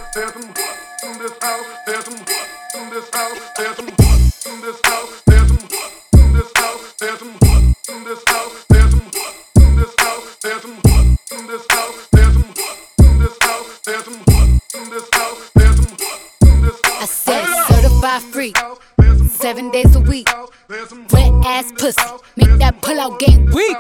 there's some in this house, there's some in this house, there's some in this house, there's some in this house, there's some in this house, there's some in this house, there's some in this house, there's some in this house, there's some in this house, there's some in this house. I said certified freak, 7 days a week. Wet ass pussy, make that pull out game weak.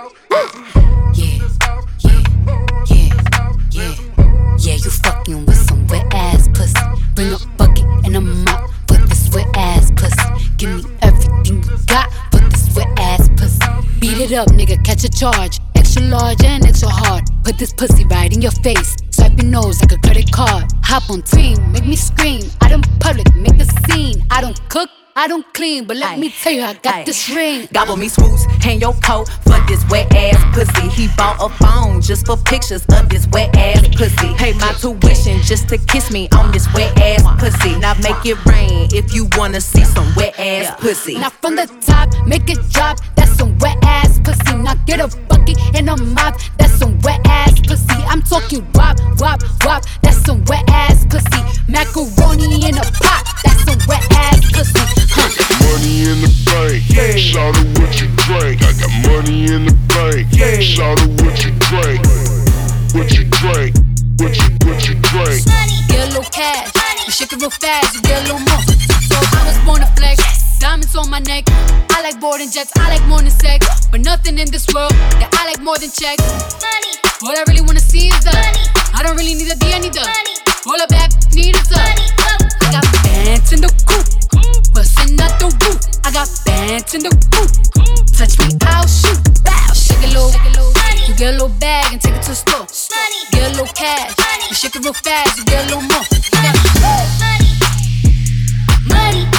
Yeah, you fucking with some wet ass pussy. Bring a bucket and a mop for this wet ass pussy. Give me everything you got for this wet ass pussy. Beat it up, nigga, catch a charge. Extra large and extra hard. Put this pussy right in your face. Swipe your nose like a credit card. Hop on team, make me scream. Out in public, make a scene. I don't cook, I don't clean, but let me tell you, I got this ring. Gobble me swoosh, hang your coat for this wet ass pussy. He bought a phone just for pictures of this wet ass pussy. Pay my tuition just to kiss me on this wet ass pussy. Now make it rain if you wanna see some wet ass pussy. Now from the top, make it drop. That's some wet ass pussy. Now get a bucket and a mop. That's some wet ass pussy. I'm talking wop, wop, wop. That's some wet ass pussy. Macaroni in a pot. That's some wet ass pussy. Money in the bank, yeah. Shout out what you drink. I got money in the bank, yeah. Shout out what you drink. What you drink, what you drink. Get a little cash, you shake it real fast, you get a little more. So I was born to flex, diamonds on my neck. I like boarding jets, I like more than sex. But nothing in this world that I like more than checks. Money. What I really wanna see is the money. I don't really need a D, I need the money. All a bad need is the money. I got bands in the coop, bustin' out the roof. I got bands in the coop. Touch me, I'll shoot. Bow, shake it low. You get a little bag and take it to the store. Get a little cash. You shake it real fast, you get a little more. You got money.